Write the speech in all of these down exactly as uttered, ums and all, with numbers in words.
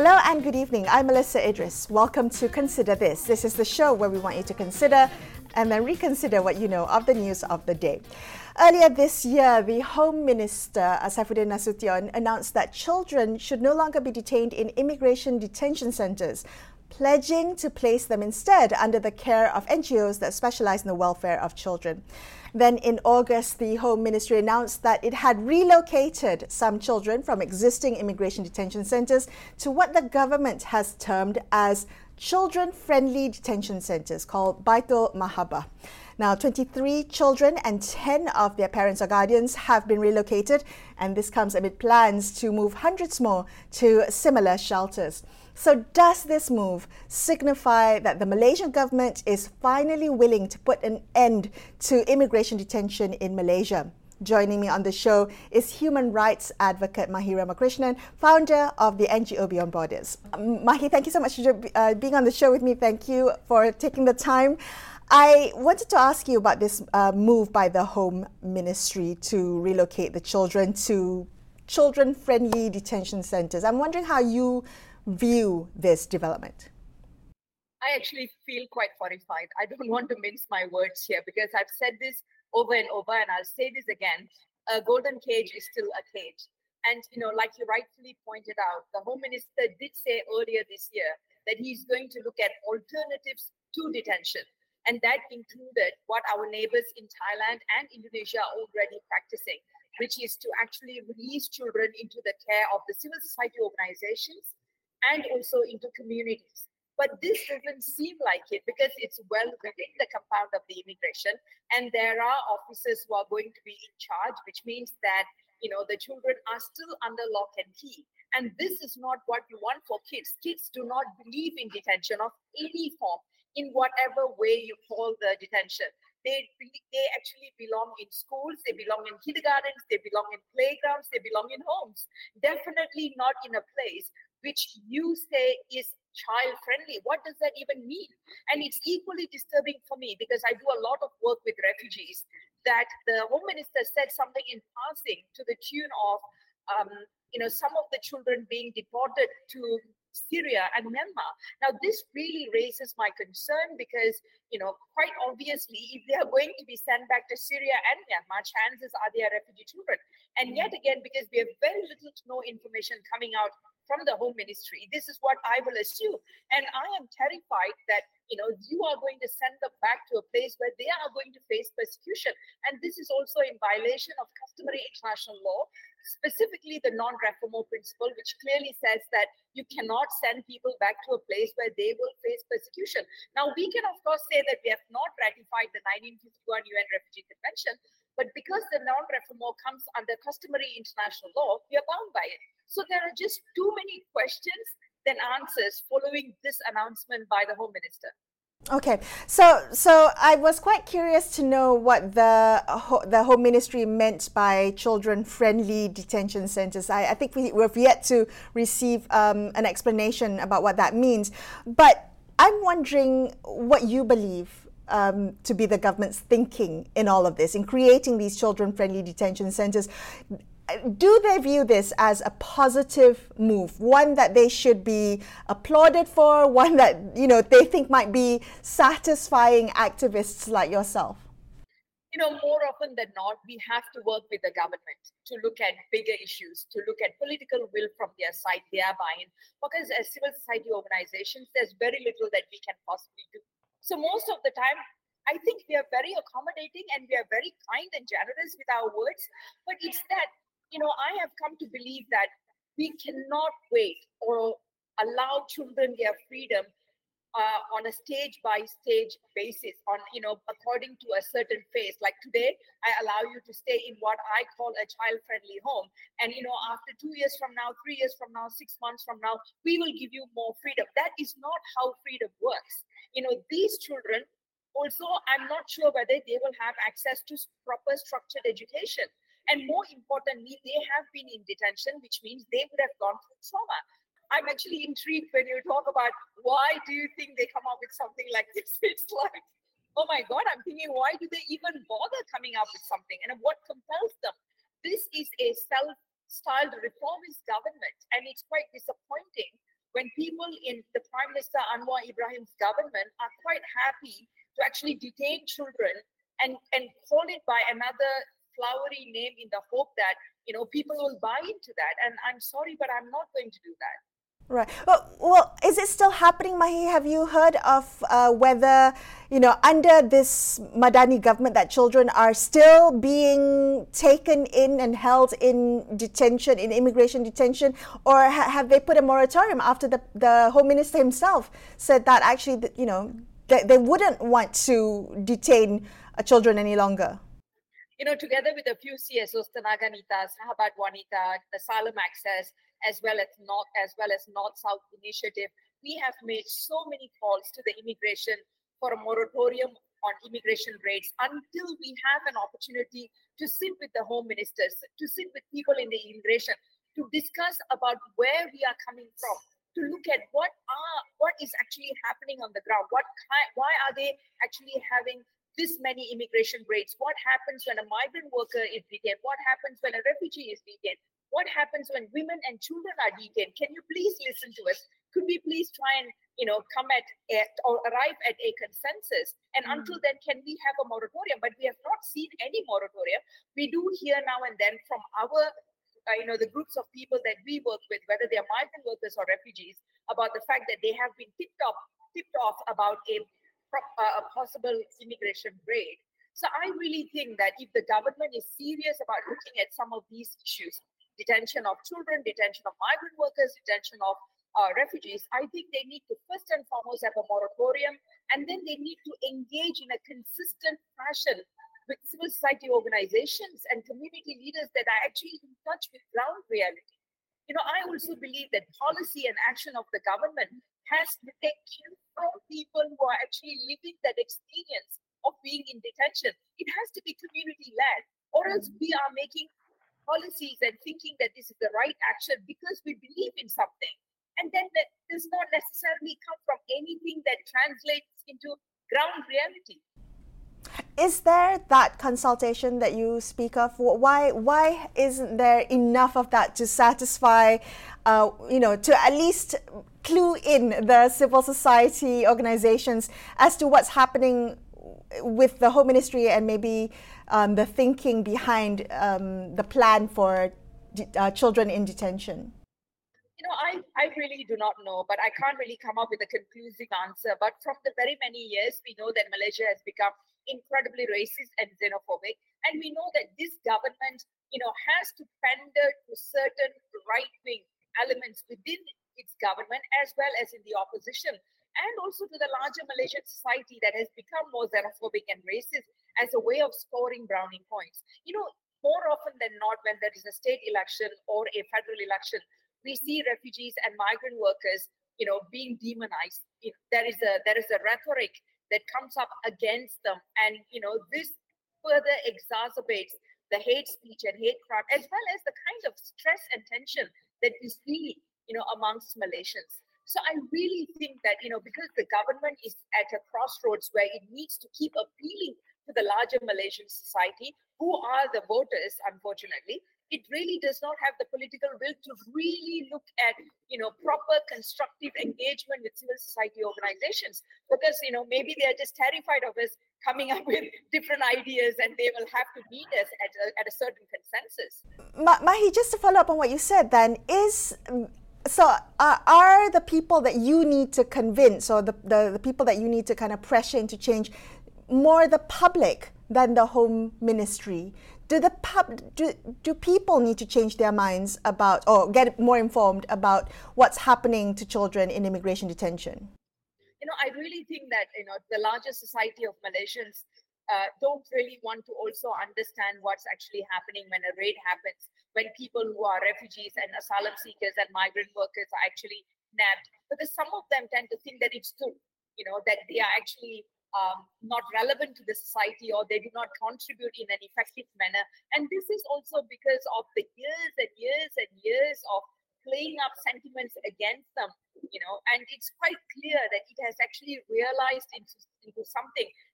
Hello and good evening. I'm Melissa Idris. Welcome to Consider This. This is the show where we want you to consider and then reconsider what you know of the news of the day. Earlier this year, the Home Minister, Saifuddin Nasution, announced that children should no longer be detained in immigration detention centres, pledging to place them instead under the care of N G Os that specialise in the welfare of children. Then in August, the Home Ministry announced that it had relocated some children from existing immigration detention centres to what the government has termed as children-friendly detention centres called Baitul Mahabah. Now, twenty-three children and ten of their parents or guardians have been relocated, and this comes amid plans to move hundreds more to similar shelters. So does this move signify that the Malaysian government is finally willing to put an end to immigration detention in Malaysia? Joining me on the show is human rights advocate Mahi Ramakrishnan, founder of the N G O Beyond Borders. Um, Mahi, thank you so much for uh, being on the show with me. Thank you for taking the time. I wanted to ask you about this uh, move by the Home Ministry to relocate the children to children-friendly detention centres. I'm wondering how you view this development. I actually feel quite horrified. I don't want to mince my words here because I've said this over and over, and I'll say this again. A golden cage is still a cage. And, you know, like you rightfully pointed out, the Home Minister did say earlier this year that he's going to look at alternatives to detention. And that included what our neighbors in Thailand and Indonesia are already practicing, which is to actually release children into the care of the civil society organizations and also into communities. But this doesn't seem like it because it's well within the compound of the immigration, and there are officers who are going to be in charge, which means that, you know, the children are still under lock and key. And this is not what you want for kids. Kids do not believe in detention of any form, in whatever way you call the detention. They, they actually belong in schools, they belong in kindergartens, they belong in playgrounds, they belong in homes. Definitely not in a place which you say is child-friendly. What does that even mean? And it's equally disturbing for me because I do a lot of work with refugees, that the Home Minister said something in passing to the tune of, um, you know, some of the children being deported to Syria and Myanmar. Now, this really raises my concern because, you know, quite obviously, if they are going to be sent back to Syria and Myanmar, chances are they are refugee children. And yet again, because we have very little to no information coming out from the Home Ministry, this is what I will assume. And I am terrified that, you know, you are going to send them back to a place where they are going to face persecution. And this is also in violation of customary international law, specifically the non-refoulement principle, which clearly says that you cannot send people back to a place where they will face persecution. Now, we can, of course, say that we have not ratified the nineteen fifty-one U N Refugee Convention, but because the non-refoulement comes under customary international law, we are bound by it. So there are just too many questions than answers following this announcement by the Home Minister. Okay, so so I was quite curious to know what the the Home Ministry meant by children-friendly detention centres. I, I think we, we've yet to receive um, an explanation about what that means. But I'm wondering what you believe um, to be the government's thinking in all of this, in creating these children-friendly detention centres. Do they view this as a positive move, one that they should be applauded for, one that, you know, they think might be satisfying activists like yourself? You know, more often than not, we have to work with the government to look at bigger issues, to look at political will from their side, their buy-in, because as civil society organizations, there's very little that we can possibly do. So most of the time, I think we are very accommodating and we are very kind and generous with our words, but it's that, you know, I have come to believe that we cannot wait or allow children their freedom uh, on a stage-by-stage basis, on, you know, according to a certain phase. Like today, I allow you to stay in what I call a child-friendly home. And, you know, after two years from now, three years from now, six months from now, we will give you more freedom. That is not how freedom works. You know, these children, also, I'm not sure whether they will have access to proper structured education. And more importantly, they have been in detention, which means they would have gone through trauma. I'm actually intrigued when you talk about why do you think they come up with something like this? It's like, oh my God, I'm thinking, why do they even bother coming up with something? And what compels them? This is a self-styled reformist government, and it's quite disappointing when people in the Prime Minister Anwar Ibrahim's government are quite happy to actually detain children and, and call it by another flowery name in the hope that, you know, people will buy into that. And I'm sorry, but I'm not going to do that. Right. Well, well, is it still happening, Mahi? Have you heard of uh, whether, you know, under this Madani government that children are still being taken in and held in detention, in immigration detention, or ha- have they put a moratorium after the, the Home Minister himself said that actually, you know, they, they wouldn't want to detain uh, children any longer? You know, together with a few C S Os, Tenaga Nita, Sahabat Wanita, Asylum Access, as well as North, as well as North-South Initiative, we have made so many calls to the immigration for a moratorium on immigration raids until we have an opportunity to sit with the home ministers, to sit with people in the immigration, to discuss about where we are coming from, to look at what are what is actually happening on the ground, what why are they actually having this many immigration raids? What happens when a migrant worker is detained? What happens when a refugee is detained? What happens when women and children are detained? Can you please listen to us? Could we please try and, you know, come at, at or arrive at a consensus? And mm. until then, can we have a moratorium? But we have not seen any moratorium. We do hear now and then from our, uh, you know, the groups of people that we work with, whether they are migrant workers or refugees, about the fact that they have been tipped off, tipped off about a a possible immigration raid. So I really think that if the government is serious about looking at some of these issues, detention of children, detention of migrant workers, detention of uh, refugees, I think they need to first and foremost have a moratorium, and then they need to engage in a consistent fashion with civil society organizations and community leaders that are actually in touch with ground reality. You know, I also believe that policy and action of the government has to take cue from people who are actually living that experience of being in detention. It has to be community-led, or else we are making policies and thinking that this is the right action because we believe in something. And then that does not necessarily come from anything that translates into ground reality. Is there that consultation that you speak of? Why why isn't there enough of that to satisfy, uh, you know, to at least clue in the civil society organizations as to what's happening with the Home Ministry and maybe um, the thinking behind um, the plan for de- uh, children in detention? You know, I, I really do not know, but I can't really come up with a conclusive answer. But from the very many years, we know that Malaysia has become incredibly racist and xenophobic. And we know that this government, you know, has to pander to certain right-wing elements within its government as well as in the opposition, and also to the larger Malaysian society that has become more xenophobic and racist as a way of scoring brownie points. You know, more often than not, when there is a state election or a federal election, we see refugees and migrant workers, you know, being demonized. If there is a there is a rhetoric that comes up against them, and you know, this further exacerbates the hate speech and hate crime, as well as the kind of stress and tension that we see, you know, amongst Malaysians. So I really think that, you know, because the government is at a crossroads where it needs to keep appealing to the larger Malaysian society, who are the voters, unfortunately, it really does not have the political will to really look at, you know, proper constructive engagement with civil society organizations, because, you know, maybe they are just terrified of us coming up with different ideas and they will have to meet us at a, at a certain consensus. Ma- Mahi, just to follow up on what you said then, is so uh, are the people that you need to convince, or the, the, the people that you need to kind of pressure into change, more the public than the Home Ministry? Do the pub do, do people need to change their minds about, or get more informed about what's happening to children in immigration detention? You know, I really think that, you know, the larger society of Malaysians uh, don't really want to also understand what's actually happening when a raid happens, when people who are refugees and asylum seekers and migrant workers are actually nabbed, because some of them tend to think that it's true, you know, that they are actually um, not relevant to the society, or they do not contribute in an effective manner. And this is also because of the years and years and years of playing up sentiments against them, you know, and it's quite clear that it has actually realized into, into something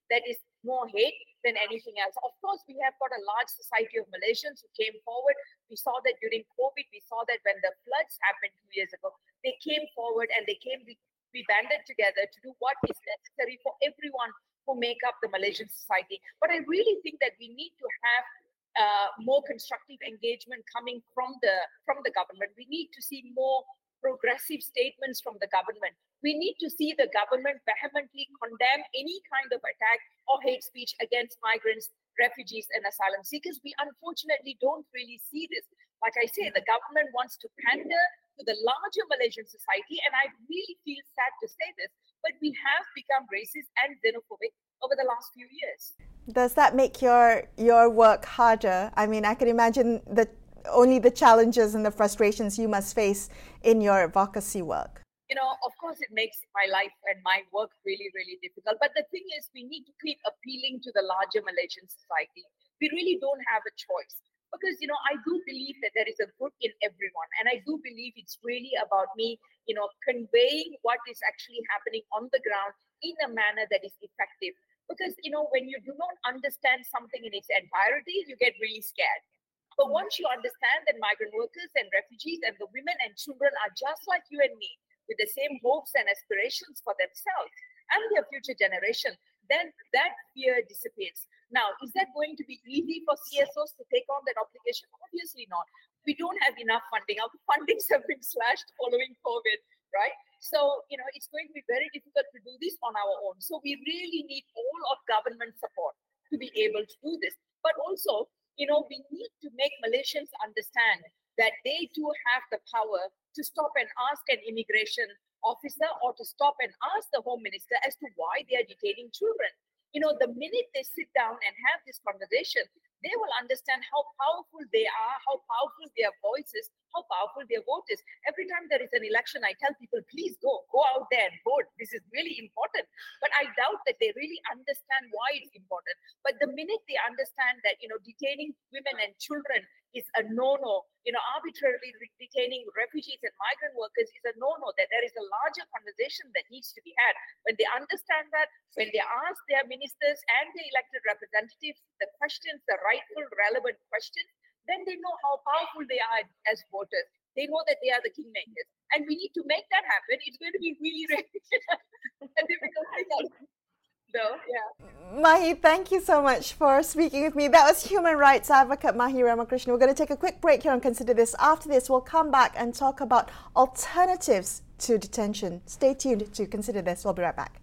that is more hate than anything else. Of course, we have got a large society of Malaysians who came forward. We saw that during COVID. We saw that when the floods happened two years ago, they came forward and they came, we, we banded together to do what is necessary for everyone who make up the Malaysian society. But I really think that we need to have uh, more constructive engagement coming from the from the government. We need to see more progressive statements from the government. We need to see the government vehemently condemn any kind of attack or hate speech against migrants, refugees, and asylum seekers. We unfortunately don't really see this. Like I say, the government wants to pander to the larger Malaysian society, and I really feel sad to say this, but we have become racist and xenophobic over the last few years. Does that make your your work harder? I mean, I can imagine the only the challenges and the frustrations you must face in your advocacy work. You know, of course, it makes my life and my work really, really difficult. But the thing is, we need to keep appealing to the larger Malaysian society. We really don't have a choice. Because, you know, I do believe that there is a good in everyone. And I do believe it's really about me, you know, conveying what is actually happening on the ground in a manner that is effective. Because, you know, when you do not understand something in its entirety, you get really scared. But once you understand that migrant workers and refugees and the women and children are just like you and me, with the same hopes and aspirations for themselves and their future generation, then that fear dissipates. Now, is that going to be easy for C S Os to take on that obligation? Obviously not. We don't have enough funding. Our fundings have been slashed following COVID, right? So, you know, it's going to be very difficult to do this on our own. So we really need all of government support to be able to do this. But also, you know, we need to make Malaysians understand that they too have the power to stop and ask an immigration officer or to stop and ask the Home Minister as to why they are detaining children. You know, the minute they sit down and have this conversation, they will understand how powerful they are, how powerful their voice is, how powerful their vote is. Every time there is an election, I tell people, please go, go out there and vote. This is really important. But I doubt that they really understand why it's important. But the minute they understand that, you know, detaining women and children is a no-no, you know, arbitrarily detaining refugees and migrant workers is a no-no, that there is a larger conversation that needs to be had. When they understand that, when they ask their ministers and their elected representatives the questions, the rightful, relevant questions, then they know how powerful they are as voters. They know that they are the kingmakers. And we need to make that happen. It's going to be really, really a difficult thing. No, yeah. Mahi, thank you so much for speaking with me. That was human rights advocate Mahi Ramakrishnan. We're going to take a quick break here and consider this. After this, we'll come back and talk about alternatives to detention. Stay tuned to Consider This. We'll be right back.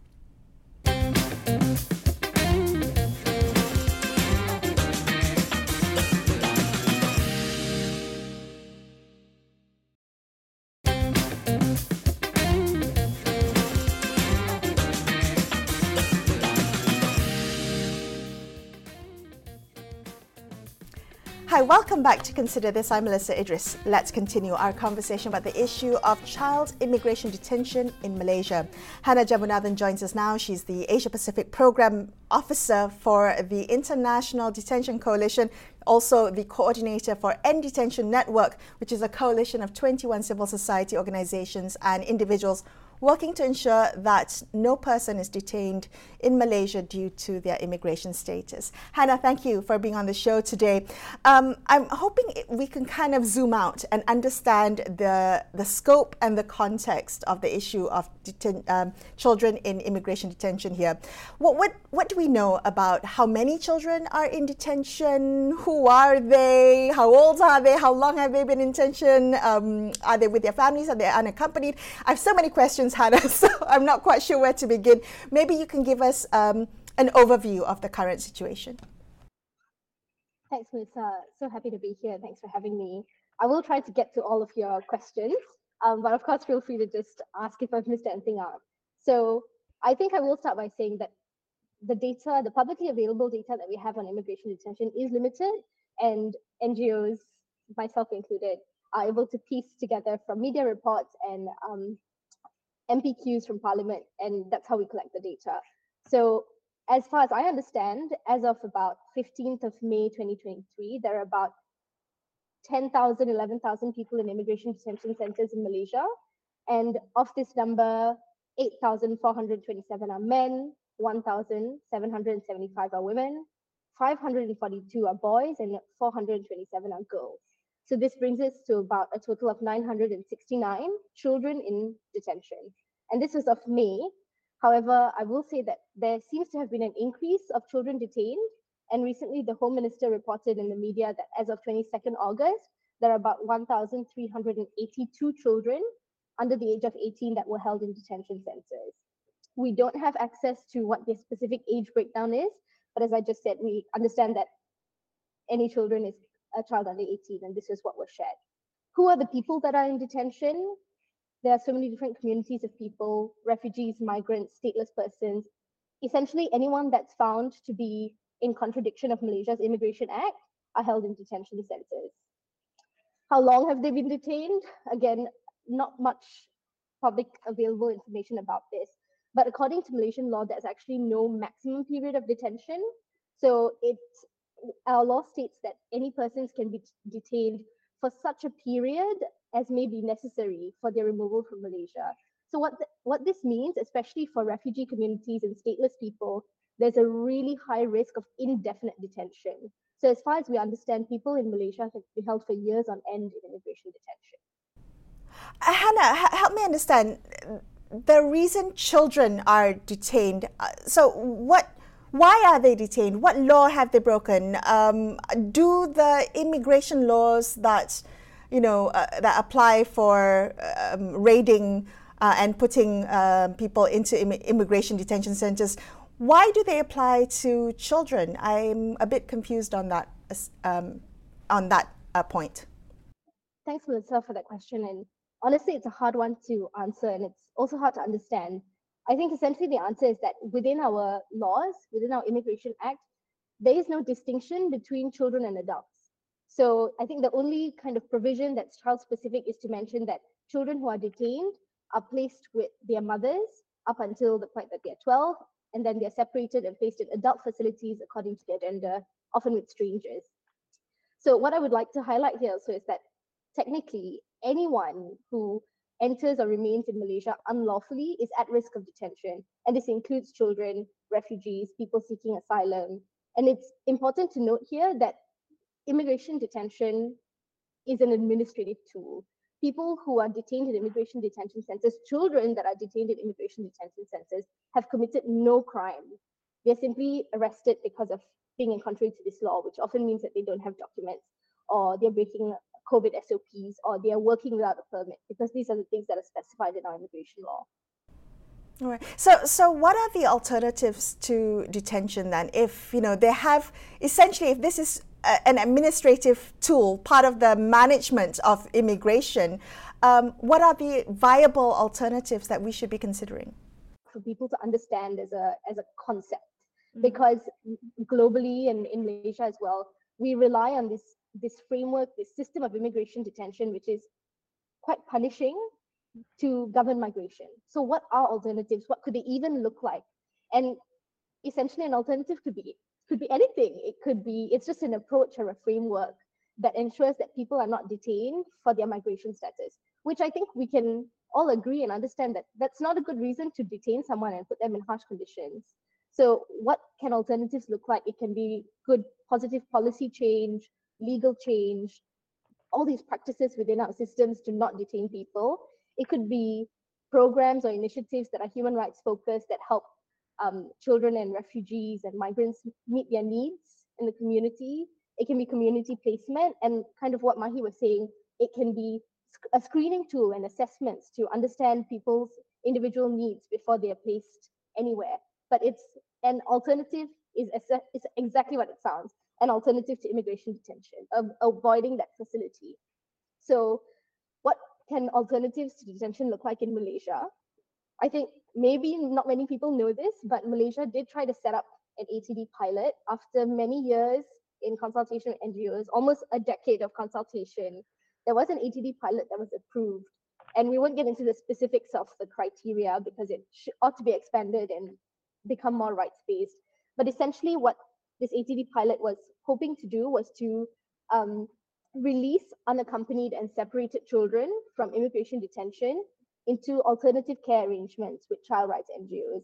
Hi, welcome back to Consider This. I'm Melissa Idris. Let's continue our conversation about the issue of child immigration detention in Malaysia. Hannah Jamunathan joins us now. She's the Asia Pacific Program Officer for the International Detention Coalition, also the coordinator for End Detention Network, which is a coalition of twenty-one civil society organizations and individuals working to ensure that no person is detained in Malaysia due to their immigration status. Hannah, thank you for being on the show today. Um, I'm hoping we can kind of zoom out and understand the the scope and the context of the issue of deten- um, children in immigration detention here. What, what what do we know about how many children are in detention? Who are they? How old are they? How long have they been in detention? Um, are they with their families? Are they unaccompanied? I have so many questions, Hannah, so I'm not quite sure where to begin. Maybe you can give us um, an overview of the current situation. Thanks, Melissa. So happy to be here. Thanks for having me. I will try to get to all of your questions, um, but of course, feel free to just ask if I've missed anything out. So I think I will start by saying that the data, the publicly available data that we have on immigration detention is limited, and N G Os, myself included, are able to piece together from media reports and um, M P Qs from Parliament, and that's how we collect the data. So as far as I understand, as of about fifteenth of May twenty twenty-three, there are about ten thousand, eleven thousand people in immigration detention centers in Malaysia. And of this number, eight thousand four hundred twenty-seven are men, one thousand seven hundred seventy-five are women, five hundred forty-two are boys, and four hundred twenty-seven are girls. So this brings us to about a total of nine hundred sixty-nine children in detention. And this was of May. However, I will say that there seems to have been an increase of children detained. And recently, the Home Minister reported in the media that as of twenty-second August, there are about one thousand three hundred eighty-two children under the age of eighteen that were held in detention centers. We don't have access to what their specific age breakdown is, but as I just said, we understand that any children is a child under eighteen, and this is what was shared. Who are the people that are in detention? There are so many different communities of people: refugees, migrants, stateless persons, essentially anyone that's found to be in contradiction of Malaysia's Immigration Act are held in detention centers. How long have they been detained? Again, not much public available information about this. But according to Malaysian law, there's actually no maximum period of detention. So it, our law states that any persons can be detained for such a period as may be necessary for their removal from Malaysia. So what, the, what this means, especially for refugee communities and stateless people, there's a really high risk of indefinite detention. So as far as we understand, people in Malaysia can be held for years on end in immigration detention. Uh, Hannah, h- help me understand the reason children are detained. Uh, so what? Why are they detained? What law have they broken? Um, do the immigration laws that, you know, uh, that apply for um, raiding uh, and putting uh, people into Im- immigration detention centers, why do they apply to children? I'm a bit confused on that um, on that uh, point. Thanks, Melissa, for that question. And honestly, it's a hard one to answer, and it's also hard to understand. I think essentially the answer is that within our laws, within our Immigration Act, there is no distinction between children and adults. So I think the only kind of provision that's child specific is to mention that children who are detained are placed with their mothers up until the point that they're twelve, and then they're separated and placed in adult facilities according to their gender, often with strangers. So what I would like to highlight here also is that technically anyone who enters or remains in Malaysia unlawfully is at risk of detention. And this includes children, refugees, people seeking asylum. And it's important to note here that immigration detention is an administrative tool. People who are detained in immigration detention centers, children that are detained in immigration detention centers, have committed no crime. They're simply arrested because of being in contrary to this law, which often means that they don't have documents, or they're breaking COVID S O Ps, or they are working without a permit, because these are the things that are specified in our immigration law. All right. So, so what are the alternatives to detention then? If you know they have essentially, if this is a, an administrative tool, part of the management of immigration, um, what are the viable alternatives that we should be considering? For people to understand as a as a concept, mm-hmm. because globally and in Malaysia as well, we rely on this this framework, this system of immigration detention, which is quite punishing to govern migration. So what are alternatives? What could they even look like? And essentially an alternative could be could be anything. It could be, it's just an approach or a framework that ensures that people are not detained for their migration status, which I think we can all agree and understand that that's not a good reason to detain someone and put them in harsh conditions. So what can alternatives look like? It can be good, positive policy change, legal change, all these practices within our systems to not detain people. It could be programs or initiatives that are human rights focused that help um, children and refugees and migrants meet their needs in the community. It can be community placement, and kind of what Mahi was saying, it can be a screening tool and assessments to understand people's individual needs before they are placed anywhere. But it's an alternative is, is exactly what it sounds, an alternative to immigration detention, of avoiding that facility. So what can alternatives to detention look like in Malaysia? I think maybe not many people know this, but Malaysia did try to set up an A T D pilot after many years in consultation with N G Os, almost a decade of consultation. There was an A T D pilot that was approved, and we won't get into the specifics of the criteria because it should, ought to be expanded and become more rights-based. But essentially what this A T D pilot was hoping to do was to um, release unaccompanied and separated children from immigration detention into alternative care arrangements with child rights N G Os.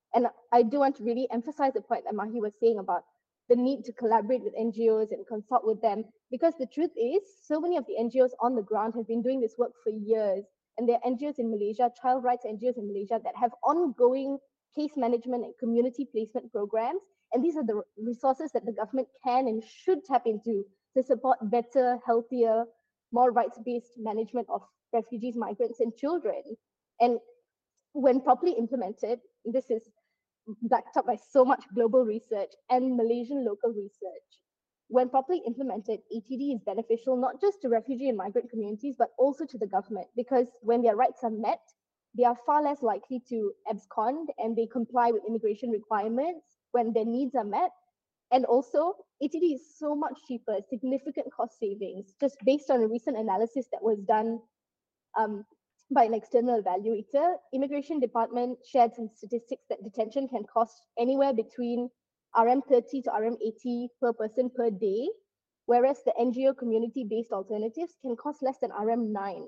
And I do want to really emphasize the point that Mahi was saying about the need to collaborate with N G Os and consult with them, because the truth is, so many of the N G Os on the ground have been doing this work for years. And there are N G Os in Malaysia, child rights N G Os in Malaysia, that have ongoing case management and community placement programs. And these are the resources that the government can and should tap into to support better, healthier, more rights-based management of refugees, migrants, and children. And when properly implemented, this is backed up by so much global research and Malaysian local research. When properly implemented, A T D is beneficial not just to refugee and migrant communities, but also to the government, because when their rights are met, they are far less likely to abscond and they comply with immigration requirements when their needs are met. And also, A T D is so much cheaper, significant cost savings, just based on a recent analysis that was done um, by an external evaluator. Immigration Department shared some statistics that detention can cost anywhere between R M thirty to R M eighty per person per day, whereas the N G O community-based alternatives can cost less than R M nine.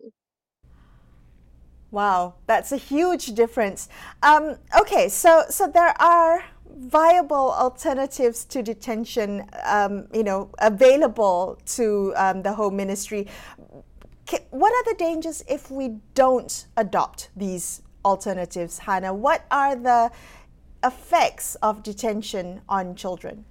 Wow, that's a huge difference. Um, okay, so so there are viable alternatives to detention, um, you know, available to um, the Home Ministry. What are the dangers if we don't adopt these alternatives, Hannah? What are the effects of detention on children?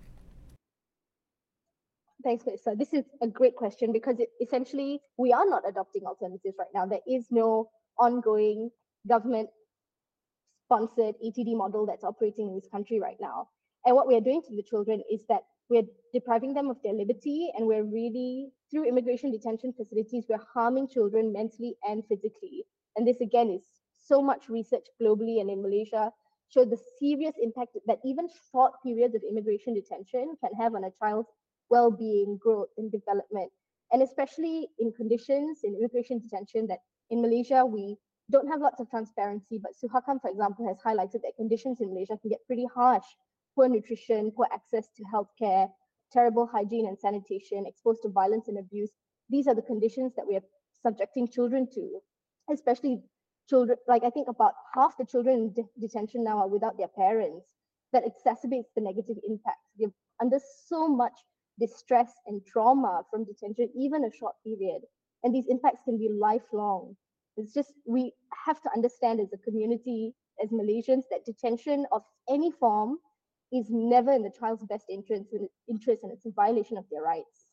Thanks, Melissa. This is a great question, because it, essentially we are not adopting alternatives right now. There is no ongoing government-sponsored A T D model that's operating in this country right now. And what we are doing to the children is that we're depriving them of their liberty, and we're really, through immigration detention facilities, we're harming children mentally and physically. And this, again, is so much research globally and in Malaysia showed the serious impact that even short periods of immigration detention can have on a child's well-being, growth, and development. And especially in conditions in immigration detention that in Malaysia, we don't have lots of transparency, but Suhakam, for example, has highlighted that conditions in Malaysia can get pretty harsh. Poor nutrition, poor access to healthcare, terrible hygiene and sanitation, exposed to violence and abuse. These are the conditions that we are subjecting children to, especially children. Like, I think about half the children in de- detention now are without their parents. That exacerbates the negative impacts. They're under so much distress and trauma from detention, even a short period. And these impacts can be lifelong. It's just, we have to understand as a community, as Malaysians, that detention of any form is never in the child's best interest, interest and it's a violation of their rights.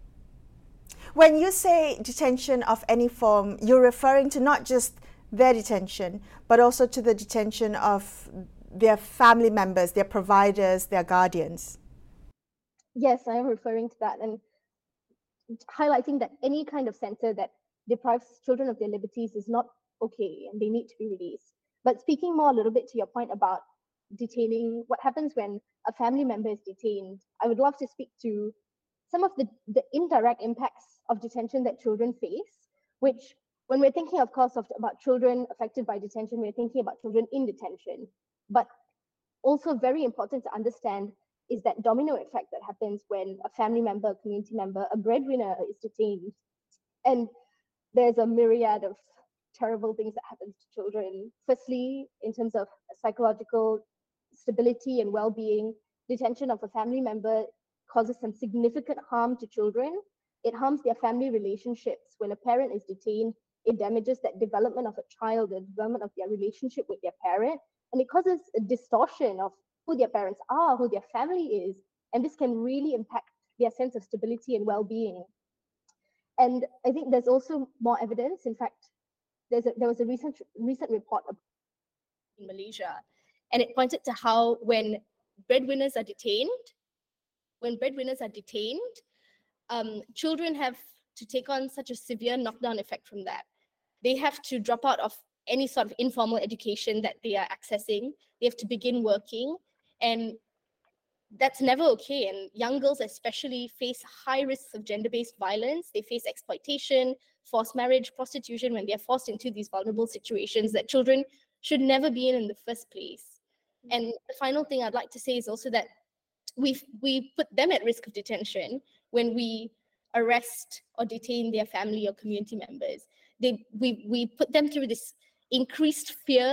When you say detention of any form, you're referring to not just their detention, but also to the detention of their family members, their providers, their guardians. Yes, I am referring to that, and highlighting that any kind of center that deprives children of their liberties is not okay and they need to be released. But speaking more a little bit to your point about detaining, what happens when a family member is detained, I would love to speak to some of the, the indirect impacts of detention that children face, which when we're thinking, of course, of, about children affected by detention, we're thinking about children in detention. But also very important to understand is that domino effect that happens when a family member, a community member, a breadwinner is detained. And there's a myriad of terrible things that happens to children. Firstly, in terms of psychological stability and well-being, detention of a family member causes some significant harm to children. It harms their family relationships. When a parent is detained, it damages that development of a child, the development of their relationship with their parent, and it causes a distortion of who their parents are, who their family is, and this can really impact their sense of stability and well-being. And I think there's also more evidence. In fact, there's a, there was a recent recent report in Malaysia, and it pointed to how when breadwinners are detained, when breadwinners are detained, um, children have to take on such a severe knockdown effect from that. They have to drop out of any sort of informal education that they are accessing. They have to begin working, and that's never okay. And young girls especially face high risks of gender-based violence. They face exploitation, forced marriage, prostitution when they're forced into these vulnerable situations that children should never be in in the first place. And the final thing I'd like to say is also that we we put them at risk of detention when we arrest or detain their family or community members. They we we put them through this increased fear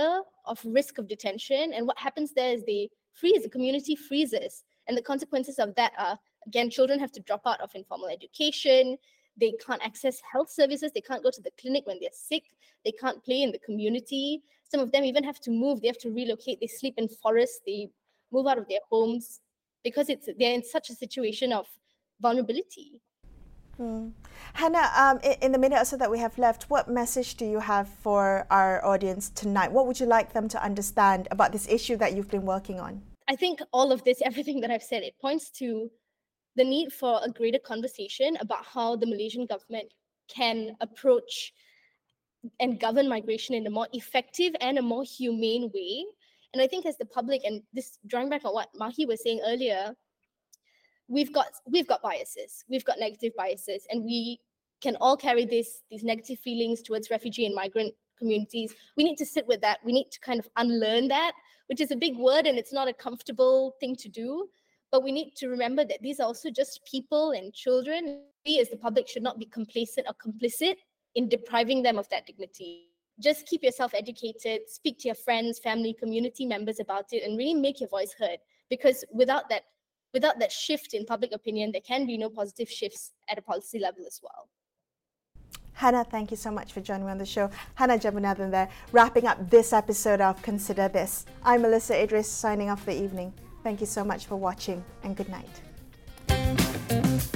of risk of detention. And what happens there is they freeze, the community freezes. And the consequences of that are, again, children have to drop out of informal education. They can't access health services. They can't go to the clinic when they're sick. They can't play in the community. Some of them even have to move. They have to relocate. They sleep in forests. They move out of their homes because it's they're in such a situation of vulnerability. Hmm. Hannah, um, in, in the minute or so that we have left, what message do you have for our audience tonight? What would you like them to understand about this issue that you've been working on? I think all of this, everything that I've said, it points to the need for a greater conversation about how the Malaysian government can approach and govern migration in a more effective and a more humane way. And I think as the public, and this drawing back on what Mahi was saying earlier, we've got we've got biases, we've got negative biases, and we can all carry this these negative feelings towards refugee and migrant communities. We need to sit with that. We need to kind of unlearn that, which is a big word and it's not a comfortable thing to do. But we need to remember that these are also just people and children. We as the public should not be complacent or complicit in depriving them of that dignity. Just keep yourself educated, speak to your friends, family, community members about it, and really make your voice heard. Because without that, without that shift in public opinion, there can be no positive shifts at a policy level as well. Hannah, thank you so much for joining me on the show. Hannah Jambunathan there, wrapping up this episode of Consider This. I'm Melissa Idris, signing off for the evening. Thank you so much for watching, and good night.